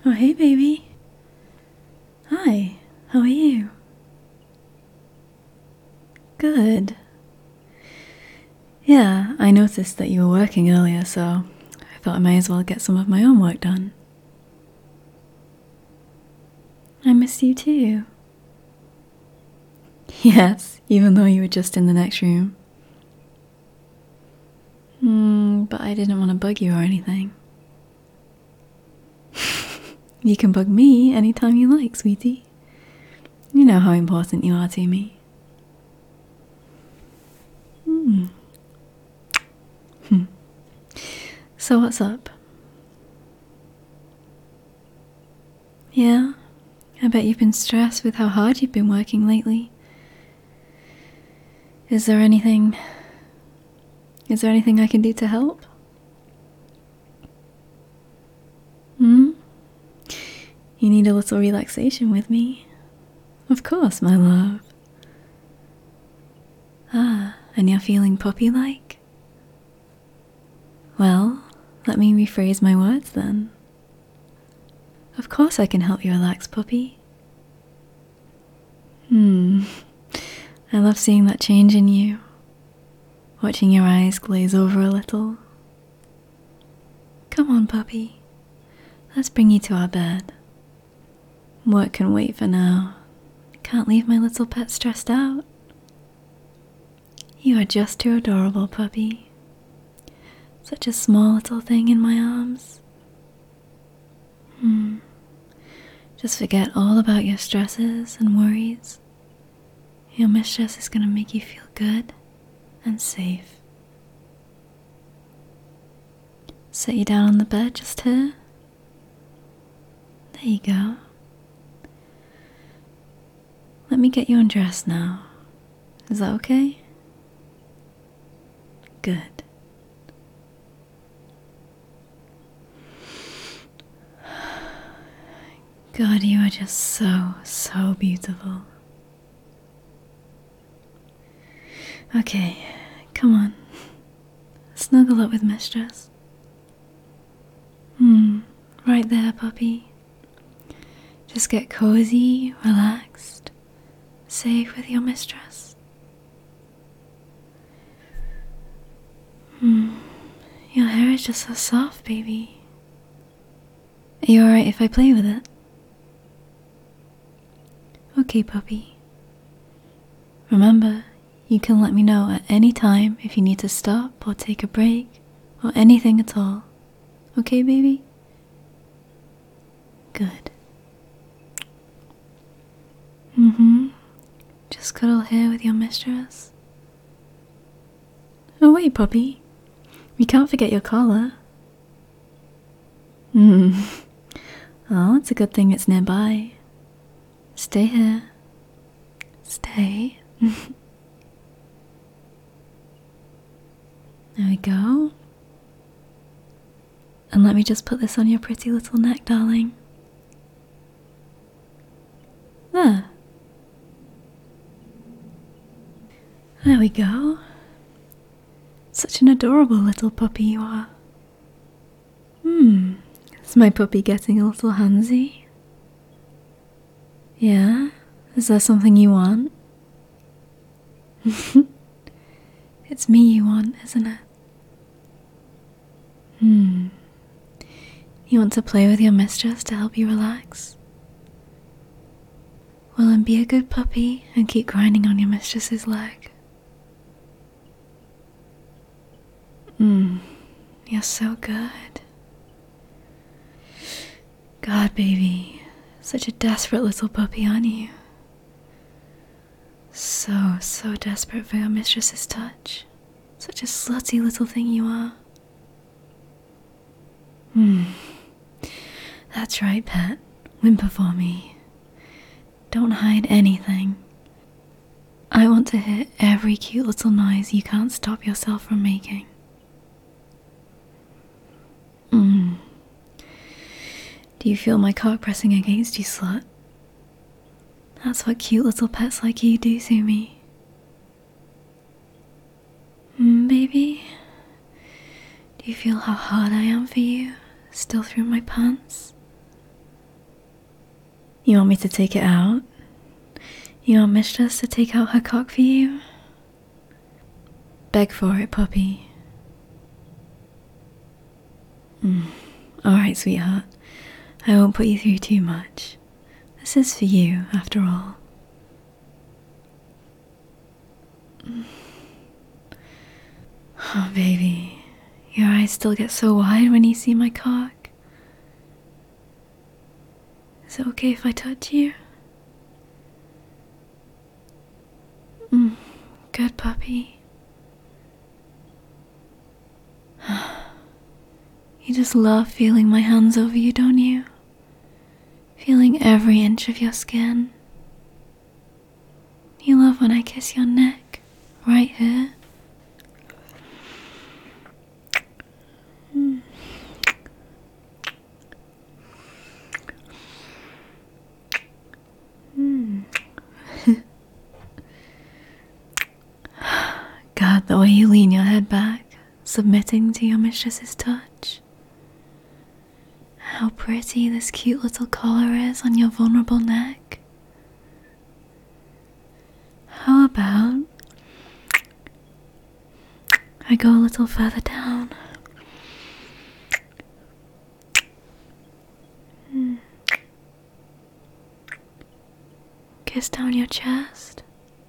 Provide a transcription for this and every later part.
Oh, hey, baby. Hi, how are you? Good. Yeah, I noticed that you were working earlier, so I thought I might as well get some of my own work done. I missed you too. Yes, even though you were just in the next room. But I didn't want to bug you or anything. You can bug me anytime you like, sweetie. You know how important you are to me. So what's up? Yeah, I bet you've been stressed with how hard you've been working lately. Is there anything I can do to help? You need a little relaxation with me? Of course, my love. Ah, and you're feeling puppy-like? Well, let me rephrase my words then. Of course I can help you relax, puppy. I love seeing that change in you. Watching your eyes glaze over a little. Come on, puppy. Let's bring you to our bed. Work can wait for now. Can't leave my little pet stressed out. You are just too adorable, puppy. Such a small little thing in my arms. Just forget all about your stresses and worries. Your mistress is going to make you feel good and safe. Set you down on the bed just here. There you go. Let me get you undressed now. Is that okay? Good. God, you are just so beautiful. Okay, come on. Snuggle up with Mistress. Right there, puppy. Just get cozy, relaxed, safe with your mistress. Your hair is just so soft, baby. Are you alright if I play with it? Okay, puppy. Remember, you can let me know at any time if you need to stop or take a break or anything at all. Okay, baby? Good. Just cuddle here with your mistress. Oh wait, puppy. We can't forget your collar. Oh, it's a good thing it's nearby. Stay here. Stay. There we go. And let me just put this on your pretty little neck, darling. There. There we go. Such an adorable little puppy you are. Is my puppy getting a little handsy? Yeah? Is there something you want? It's me you want, isn't it? You want to play with your mistress to help you relax? Well, then be a good puppy and keep grinding on your mistress's leg. You're so good. God, baby, such a desperate little puppy, aren't you? So desperate for your mistress's touch. Such a slutty little thing you are. That's right, pet. Whimper for me. Don't hide anything. I want to hear every cute little noise you can't stop yourself from making. Do you feel my cock pressing against you, slut? That's what cute little pets like you do to me. Baby? Do you feel how hard I am for you, still through my pants? You want me to take it out? You want Mistress to take out her cock for you? Beg for it, puppy. Alright, sweetheart. I won't put you through too much. This is for you, after all. Oh, baby. Your eyes still get so wide when you see my cock. Is it okay if I touch you? Good puppy. You just love feeling my hands over you, don't you? Feeling every inch of your skin. You love when I kiss your neck, right here. God, the way you lean your head back, submitting to your mistress's touch. How pretty this cute little collar is on your vulnerable neck. How about I go a little further down? Kiss down your chest.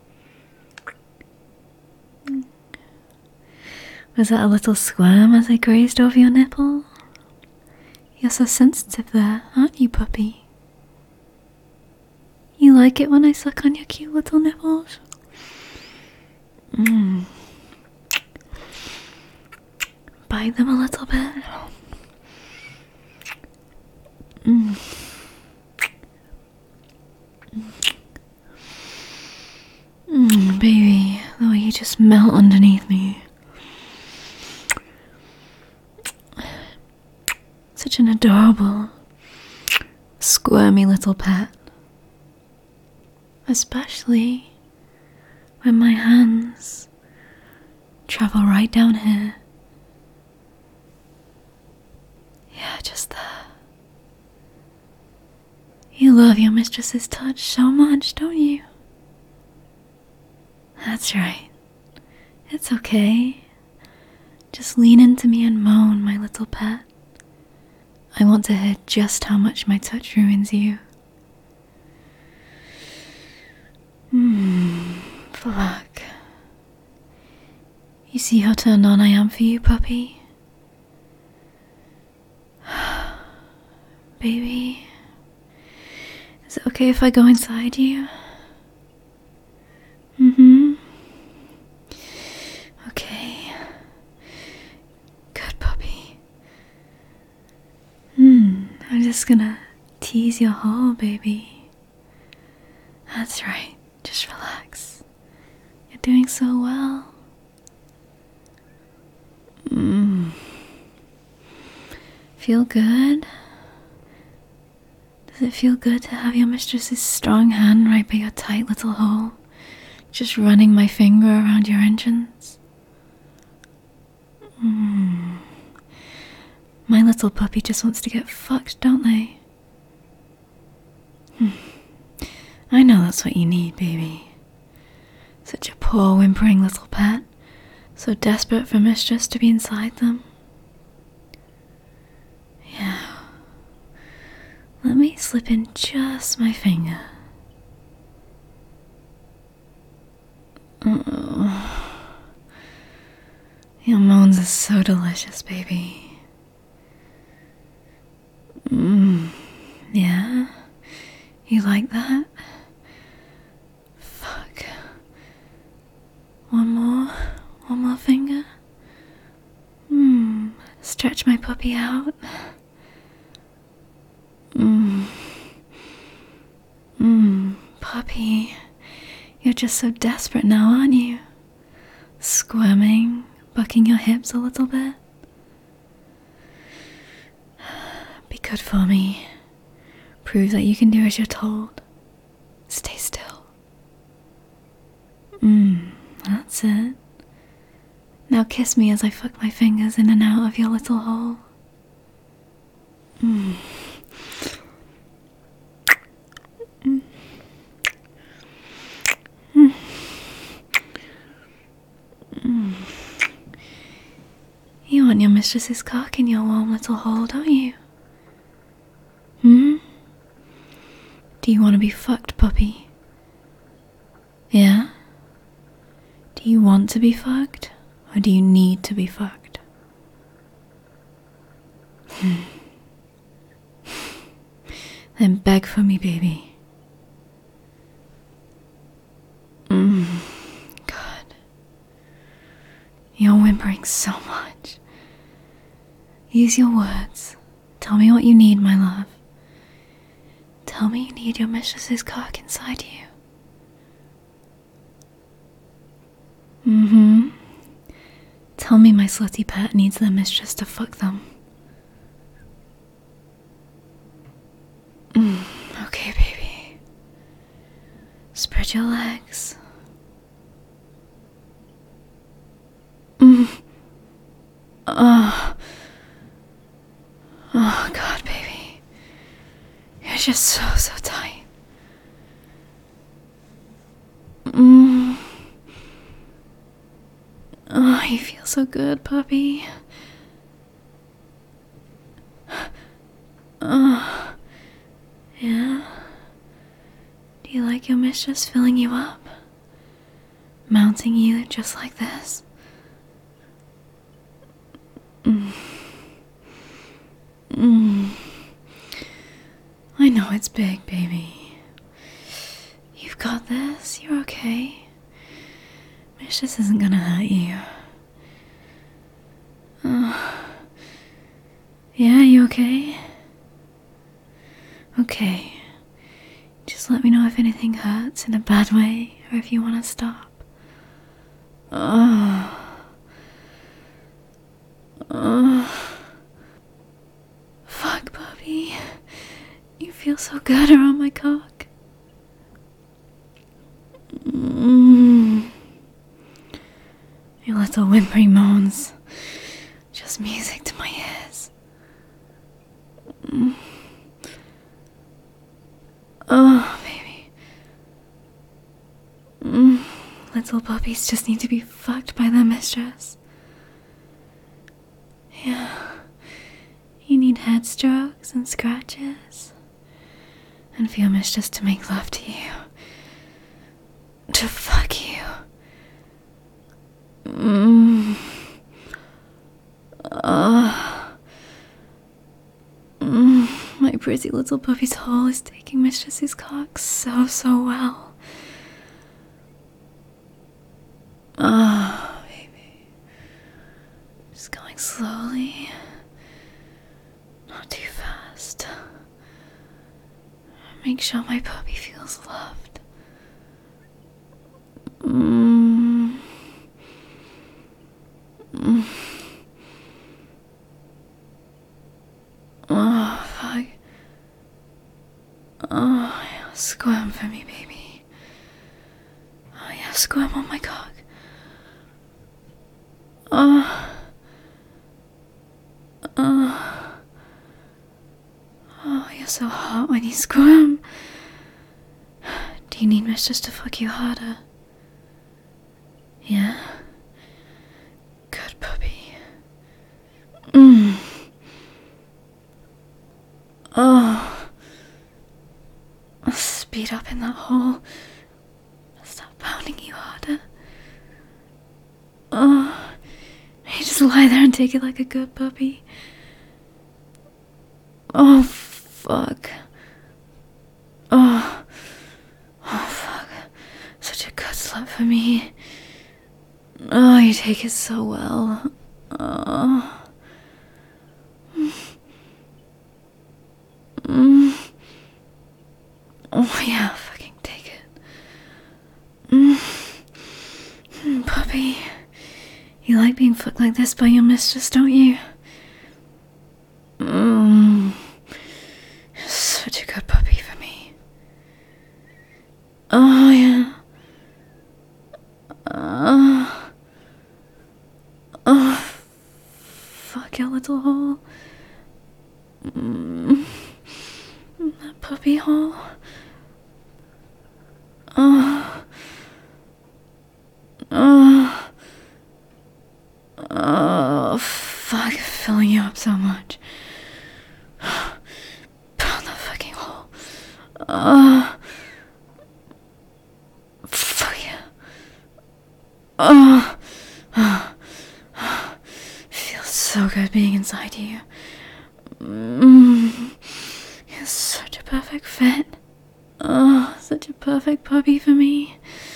Was that a little squirm as I grazed over your nipple? You're so sensitive there, aren't you, puppy? You like it when I suck on your cute little nipples? Bite them a little bit. Baby, the way you just melt underneath me. Such an adorable, squirmy little pet. Especially when my hands travel right down here. Yeah, just there. You love your mistress's touch so much, don't you? That's right. It's okay. Just lean into me and moan, my little pet. I want to hear just how much my touch ruins you. Fuck. You see how turned on I am for you, puppy? Baby, is it okay if I go inside you? Okay. Good puppy. I'm just gonna tease your hole, baby. That's right. Just relax. You're doing so well. Feel good? Does it feel good to have your mistress's strong hand right by your tight little hole? Just running my finger around your entrance? My little puppy just wants to get fucked, don't they? I know that's what you need, baby. Such a poor, whimpering little pet, so desperate for mistress to be inside them. Yeah. Let me slip in just my finger. Your moans are so delicious, baby. Yeah? You like that? Fuck. One more finger. Stretch my puppy out. Puppy, you're just so desperate now, aren't you? Squirming, bucking your hips a little bit. Be good for me. Prove that you can do as you're told. Stay still. That's it. Now kiss me as I fuck my fingers in and out of your little hole. want your mistress's cock in your warm little hole, don't you? Hmm? Do you want to be fucked, puppy? Yeah? Do you want to be fucked, or do you need to be fucked? Then beg for me, baby. God. You're whimpering so much. Use your words. Tell me what you need, my love. Tell me you need your mistress's cock inside you. Tell me my slutty pet needs their mistress to fuck them. Okay, baby. Spread your legs. Oh, God, baby. You're just so tight. Oh, you feel so good, puppy. Yeah? Do you like your mistress filling you up? Mounting you just like this? I know it's big, baby. You've got this. You're okay. Mistress isn't gonna hurt you. Yeah, you okay? Okay. Just let me know if anything hurts in a bad way or if you want to stop. Fuck, puppy. You feel so good around my cock. Your little whimpering moans. Just music to my ears. Oh, baby. Little puppies just need to be fucked by their mistress. Yeah. You need head strokes and scratches. And for your mistress to make love to you. To fuck you. My pretty little puppy's hole is taking mistress's cock so well. Baby. Just going slowly. Not too fast. Make sure my puppy feels loved. Oh, fuck. Oh, yeah, squirm for me, baby. Oh, yeah, squirm on my cock. Oh, you're so hot when you squirm. Do you need mistress to fuck you harder? Yeah? Good puppy. Oh. I'll speed up in that hole. I'll start pounding you harder. Oh. You just lie there and take it like a good puppy. Oh, fuck. Oh, fuck. Such a good slut for me. Oh, you take it so well. Oh. Oh, yeah, fucking take it. Puppy. You like being fucked like this by your mistress, don't you? Such a good puppy for me. Oh, yeah. Fuck your little hole. That puppy hole. Oh, fuck. Fuck yeah. Oh. Feels so good being inside you. You're such a perfect fit. Oh, such a perfect puppy for me.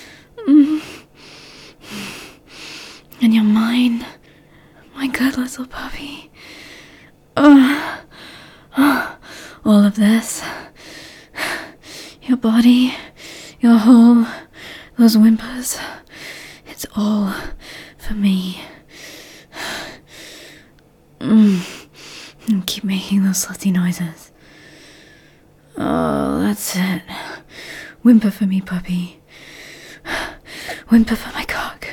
And you're mine. My good little puppy. All of this. Your body, your whole, those whimpers. It's all for me. And keep making those slutty noises. Oh, that's it. Whimper for me, puppy. Whimper for my cock.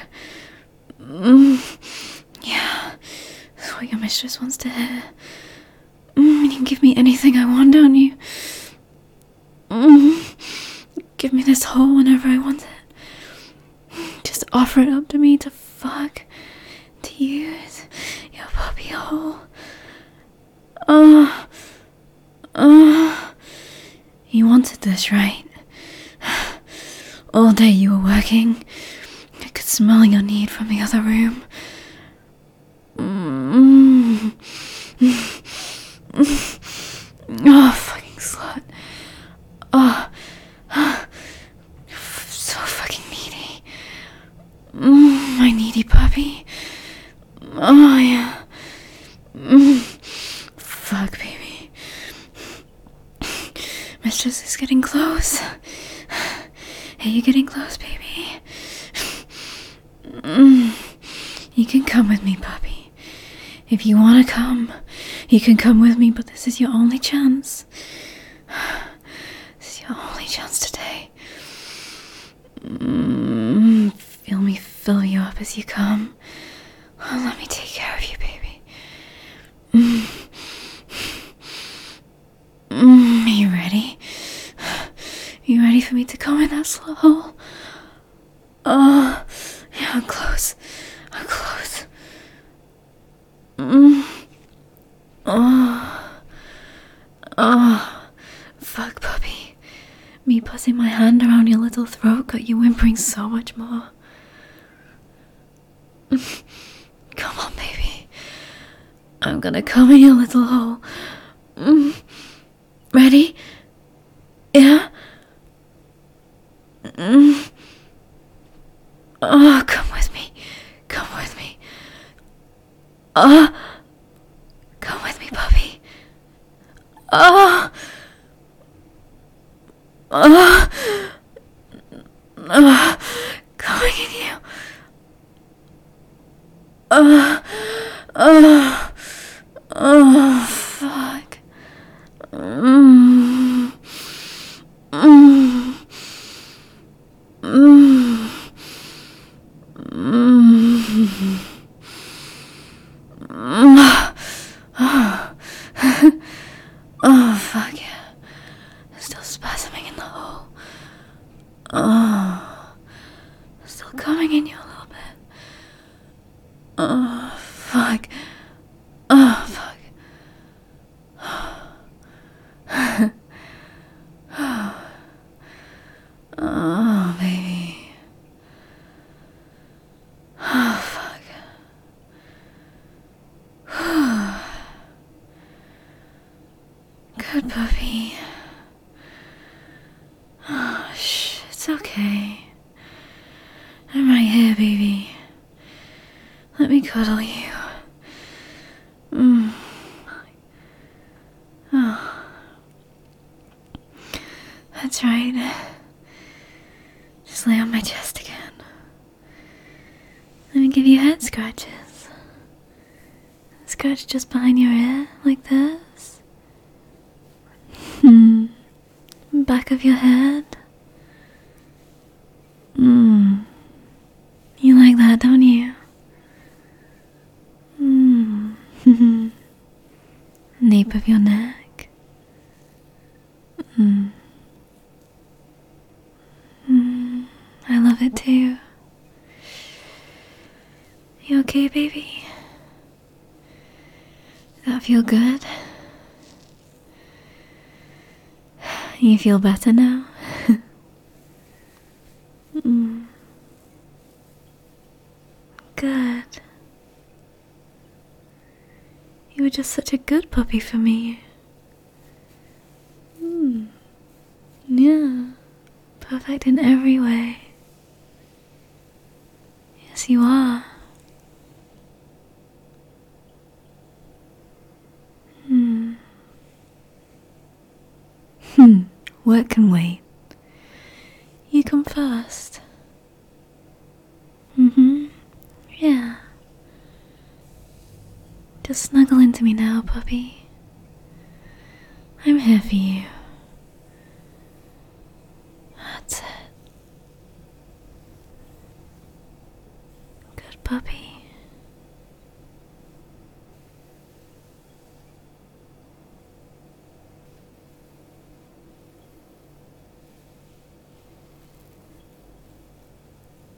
Yeah, that's what your mistress wants to hear. You can give me anything I want, don't you? Give me this hole whenever I want it. Just offer it up to me to fuck, to use your puppy hole. You wanted this, right? All day you were working. I could smell your need from the other room. Oh, fucking slut. Oh, so fucking needy. My needy puppy. Oh, yeah. Fuck, baby. Mistress is getting close. Hey, you getting close, baby? You can come with me, puppy. If you want to come, you can come with me, but this is your only chance. This is your only chance today. Feel me fill you up as you come. Oh, let me take care of you, baby. Are you ready? Are you ready for me to come in that slut hole? Oh, yeah, I'm close. I'm close. Fuck, puppy. Me putting my hand around your little throat got you whimpering so much more. Come on, baby. I'm gonna come in your little hole. Ready? Yeah? Oh, come with me. Come with me. Come with me, puppy. Coming in you. Fuck. Oh, fuck yeah. Still spasming in the hole. Oh, still coming in you a little bit. Oh, fuck. Oh, fuck. Oh, baby. Oh, fuck. Good puppy. Oh, shh, it's okay. I'm right here, baby. Let me cuddle you. Oh. That's right. Just lay on my chest again. Let me give you head scratches. Scratch just behind your ear, like this. Back of your head. You like that, don't you? Nape of your neck. I love it too. You okay, baby? Does that feel good? You feel better now? Mm. Good. You were just such a good puppy for me. Yeah. Perfect in every way. Yes, you are. Hmm. Work can wait. You come first. Yeah. Just snuggle into me now, puppy. I'm here for you. That's it. Good puppy.